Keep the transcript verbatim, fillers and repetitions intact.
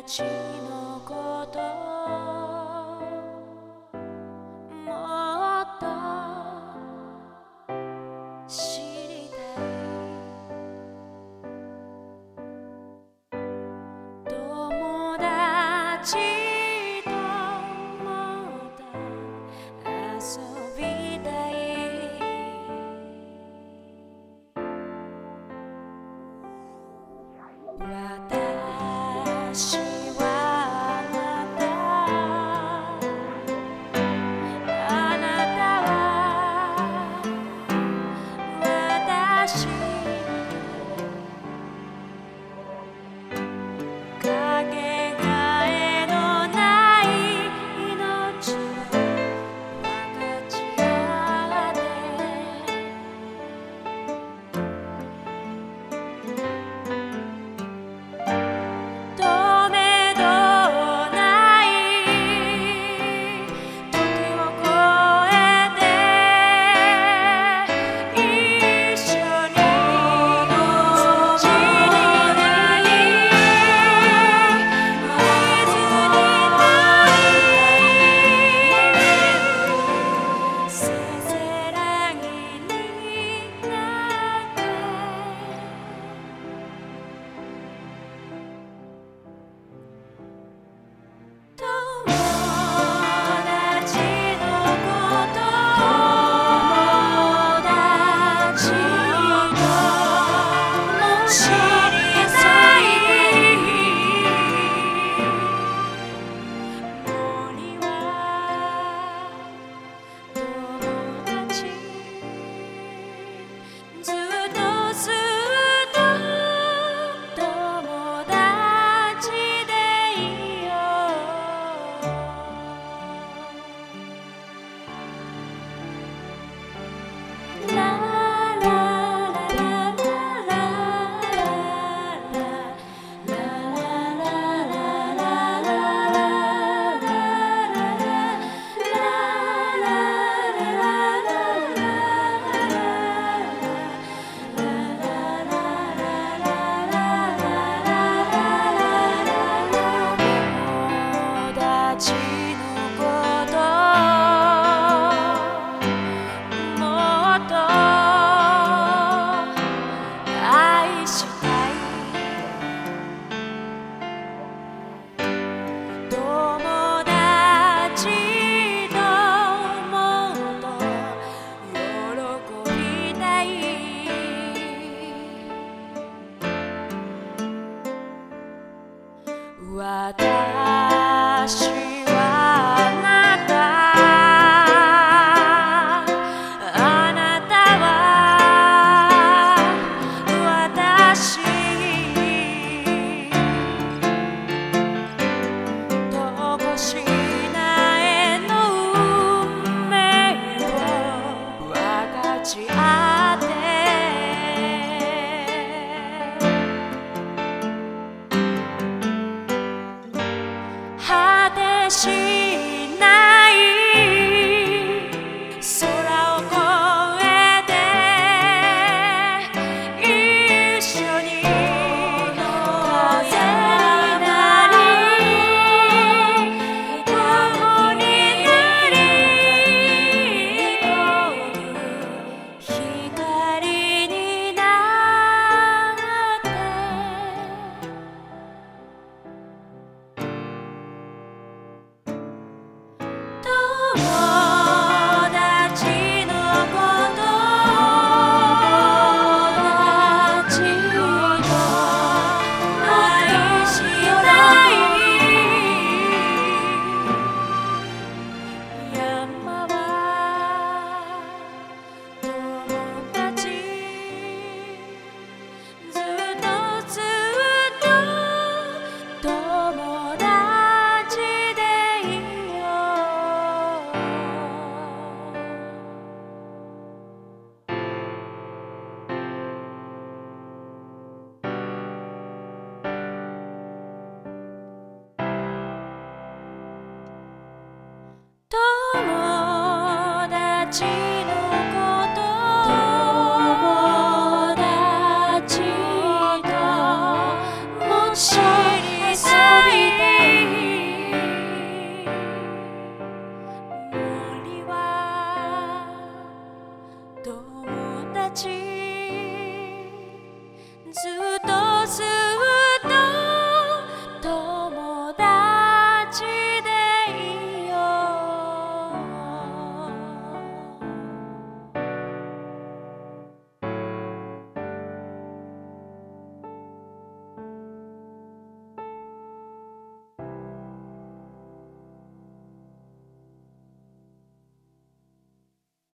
ちのこともっと知りたい。友達ともっと遊びたい。私はあなた、あなたは私、かけがえのない命を分かち合って私はあなた、あなたは私、とこしなえの運命を分かち合って果てしない空を越えて一緒に風になり雲になり光になって友達のこと愛したい。山は友達、ずっとずっと友達でいいよ。友達のこと友達とも知りたい。 ち